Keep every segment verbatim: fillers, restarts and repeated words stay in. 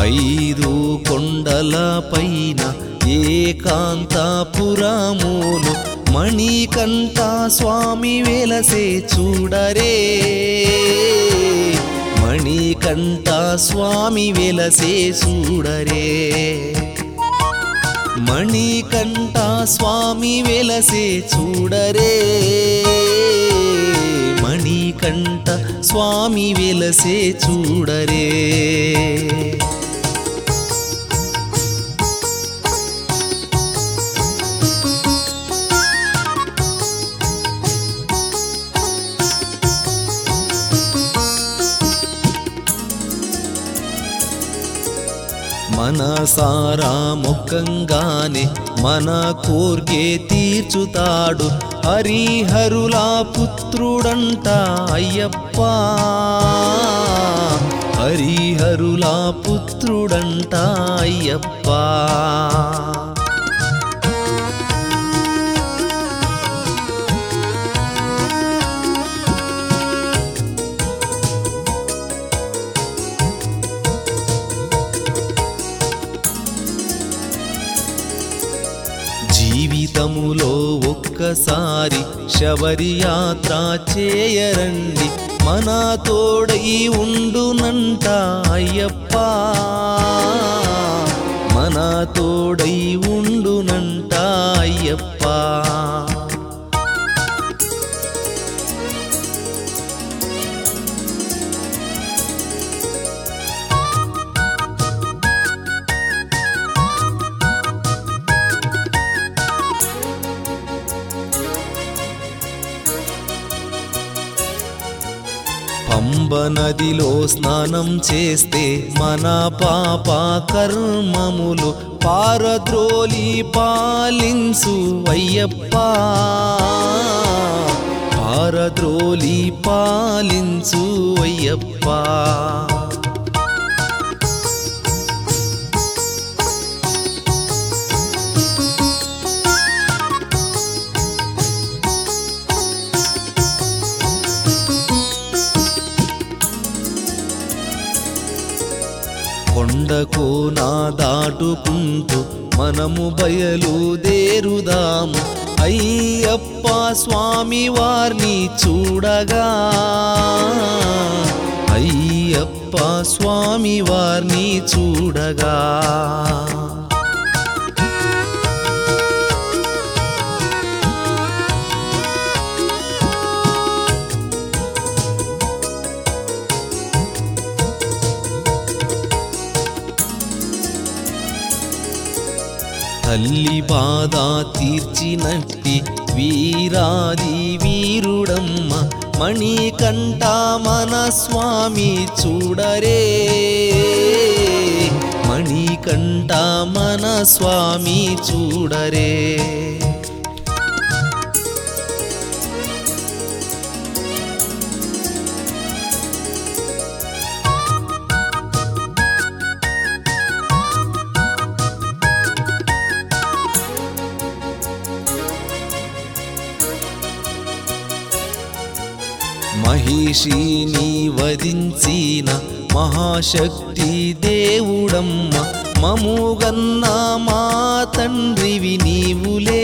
ఐదు కొండల పైన ఏకాంతపురములు మణికంఠ స్వామి వెలసే చూడరే మణికంఠ స్వామి వెలసే చూడరే మణికంఠ స్వామి వెలసే చూడరే మణికంఠ స్వామి వెలసే చూడరే మనసారా మొక్కంగానే మన కోర్కె తీర్చుతాడు హరిహరుల పుత్రుడంట అయ్యప్ప హరిహరుల పుత్రుడంట అయ్యప్ప జీవితములో ఒక్కసారి శబరి యాత్ర చేయరండి మన తోడై ఉండునంట అయ్యప్ప మన తోడై ఉండునంట అయ్యప్ప పంబ నదిలో స్నానం చేస్తే మన పాప కర్మములు పారద్రోలి పాలించు అయ్యప్ప పారద్రోలి పాలించు అయ్యప్ప కొండకు నా దాటుకుంటూ మనము బయలుదేరుదాము అయ్యప్ప స్వామి వారిని చూడగా అయ్యప్ప స్వామి వారిని చూడగా తల్లి బాధ తీర్చినట్టి వీరాది వీరుడమ్మ మణికంఠ మన స్వామి చూడరే మణికంఠ మన స్వామి చూడరే మహిషిని వధించిన మహాశక్తి దేవుడమ్మ మముగన్న మా తండ్రివి నీవులే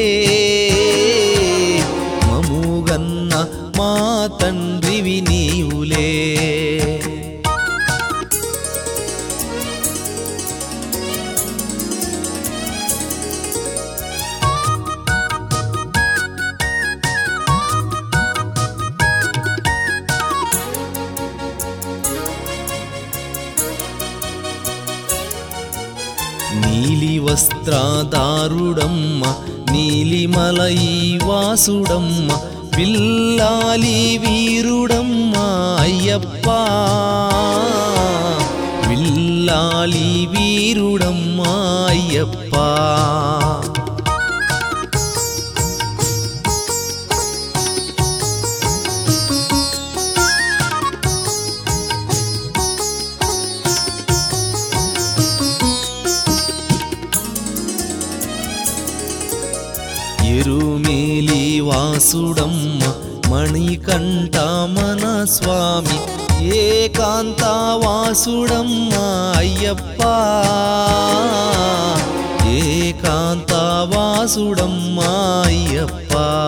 మముగన్న మా తండ్రివి నీవులే నీలి వస్త్రధారుడమ్మ నీలిమలై వాసుడమ్మ పిల్లాలి వీరుడమ్మ అయ్యప్ప విల్లాలి వీరుడమ్మ అయ్యప్ప ఎరుమేలి వాసుడమ్మ మణికంఠ మన స్వామి ఏకాంతవాసుడమ్మా అయ్యప్ప ఏకాంతవాసుడమ్మా అయ్యప్ప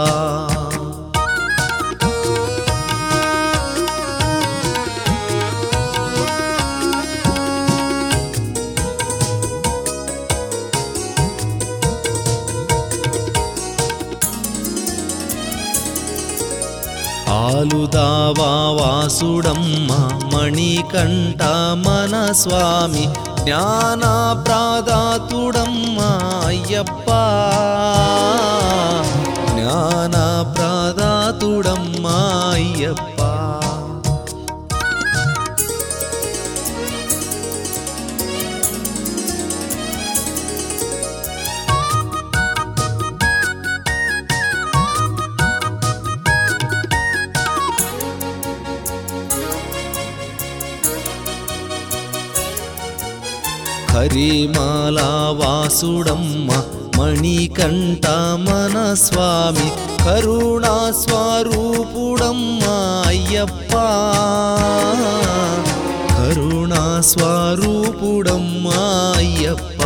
ఆలుదావా వాసుడమ్మ మణికంఠ మన స్వామి జ్ఞాన ప్రదాతుడమ్మ అయ్యప్ప జ్ఞాన ప్రదాతుడమ్మ అయ్యప్ప హరిమాలా వాసుడమ్మ మణికంఠ మన స్వామి కరుణా స్వరూపుడమ్మ అయ్యప్ప కరుణా స్వరూపుడమ్మ అయ్యప్ప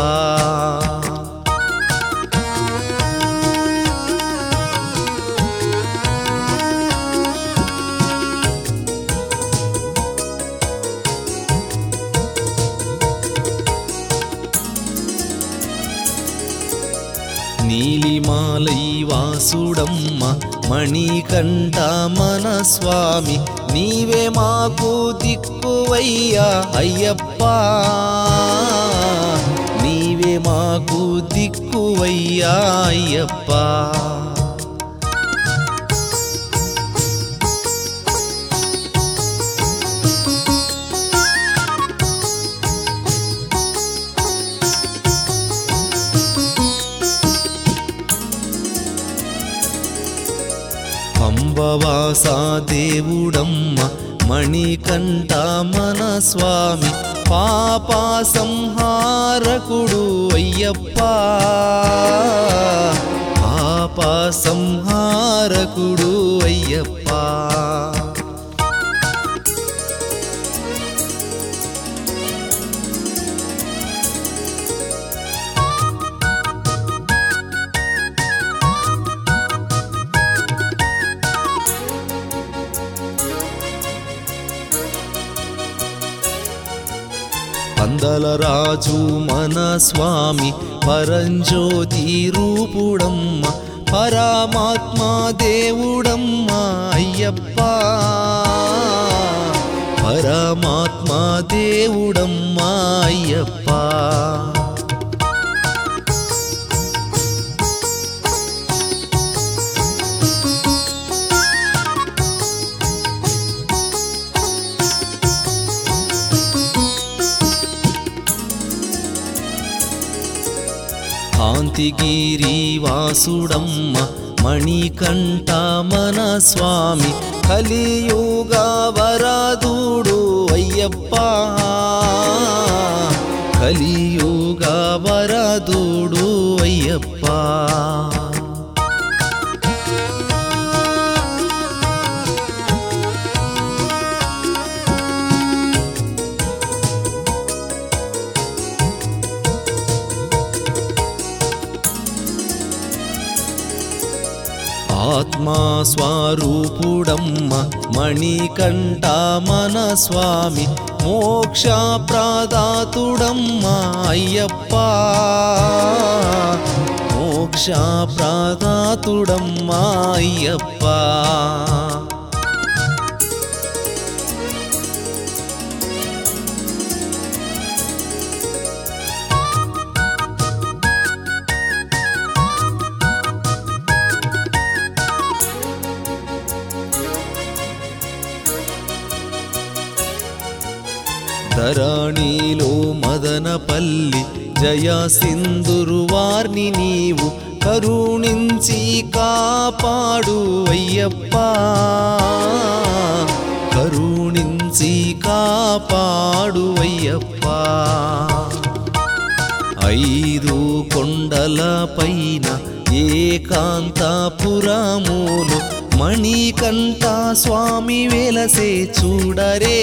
నీలిమాలై వాసుడమ్మ మణికంఠ మన స్వామి నీవే మాకు దిక్కువయ్యా అయ్యప్ప నీవే మాకు దిక్కువయ్యా అయ్యప్ప పంబవాసా దేవుడమ్మ మణికంఠ మన స్వామి పాప సంహారకుడు అయ్యప్ప పాప సంహారకుడు అయ్యప్ప పందలరాజు మన స్వామి పరంజ్యోతి రూపుడమ్మ పరమాత్మ దేవుడమ్మ అయ్యప్ప పరమాత్మ దేవుడమ్మ అయ్యప్ప కాంతిగిరి వాసుడమ్మ మణికంఠ మన స్వామి కలియుగ వరదుడు అయ్యప్ప కలియుగ వరదుడు అయ్యప్ప ఆత్మా స్వరూపుడమ్మ మణికంఠ మన స్వామి మోక్ష ప్రదాతుడమ్మ అయ్యప్ప మోక్ష ప్రదాతుడమ్మ అయ్యప్ప ధరణిలో మదనపల్లి జయ సింధురువార్ని నీవు కరుణించి కాపాడు అయ్యప్ప కరుణించి కాపాడు అయ్యప్ప ఐదు కొండల పైన ఏకాంతపురములు మణికంఠ స్వామి వెలసే చూడరే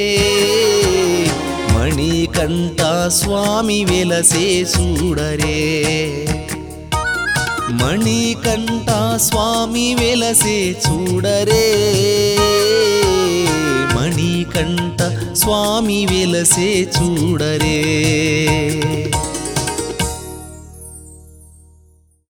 మణికంఠ స్వామి వెలసే చూడరే మణికంఠ స్వామి వెలసే చూడరే మణికంఠ స్వామి వెలసే చూడరే